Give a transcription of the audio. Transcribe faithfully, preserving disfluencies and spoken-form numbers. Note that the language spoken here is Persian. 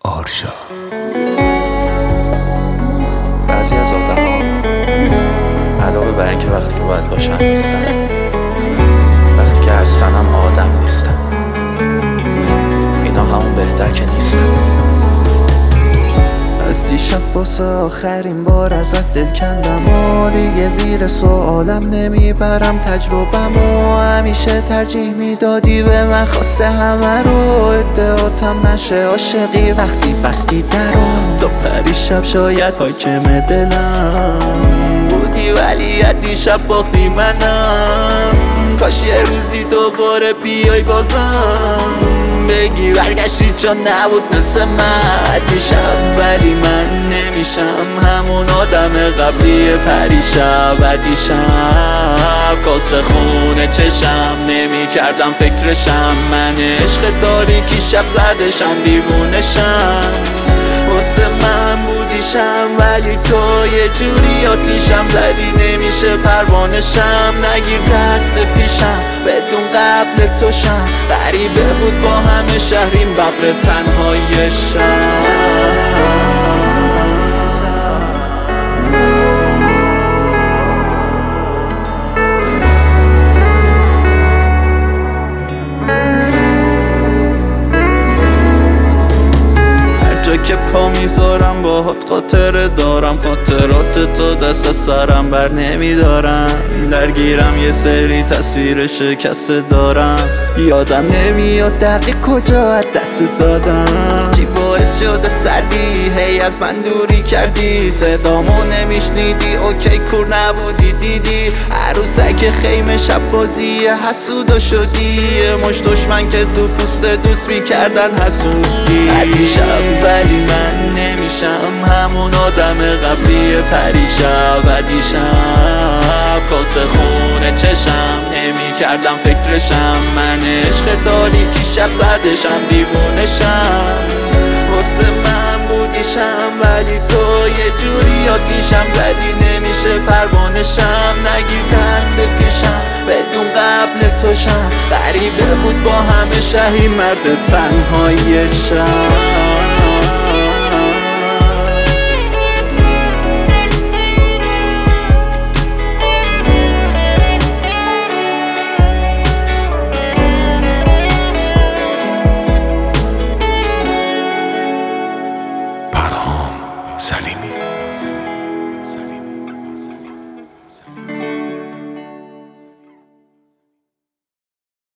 آرشا. بعضی از آدم ها علاوه بر اینکه وقتی که باید باشن نیستن، وقتی که هستن هم آدم نیستن. اینا همون بهتر که نیستن. از دیشب واسه آخرین بار ازت دل کندم و دیگه زیر سوالم نمیبرم تجربم و همیشه ترجیح میدادی به من خواسته همه رو ادعاتم نشه عاشقی وقتی بستی درم تو پریشب شاید حاکم دلم بودی ولی از دیشب باختی منم کاش یه روزی دوباره بیای بازم بگی برگشتی چون نبود مثل من دیشب ولی من نمیشم همون آدم قبلی پریشب دیشب کاسه خونه چشم نمی کردم فکرشم من عشق تاریکی شب زدشم دیوونشم واسه من بودیشم ولی تو یه جوری آتیشم زدی نمیشه پروانشم نگیر دست پیشم بدون قبل توشم غریبه بود با همه شهریم ببر تنهایشم که پا میذارم باهات خاطره دارم خاطرات تو دست سرم بر نمیدارم درگیرم یه سری تصویر شکسته دارم یادم نمیاد دقیق کجا از دست دادم چی باعث شده سردی هی از من دوری کردی صدامو نمیشنیدی اوکی کور نبودی دیدی عروسک خیمه شب بازی حسودا شدی مش دشمن که تو پوست دوست میکردن حسودی هر شب ولی من نمیشم همون آدم قبلی پریشب دیشب کاسه خونه چشم نمی کردم فکرشم من عشق تاریکی شب زدشم دیوونشم واسه من بودیشم ولی تو یه جوری آتیشم زدی نمیشه پروانشم نگیر دست پیشم بدون قبل توشم غریبه بود با همه شهی مرد تنهایشم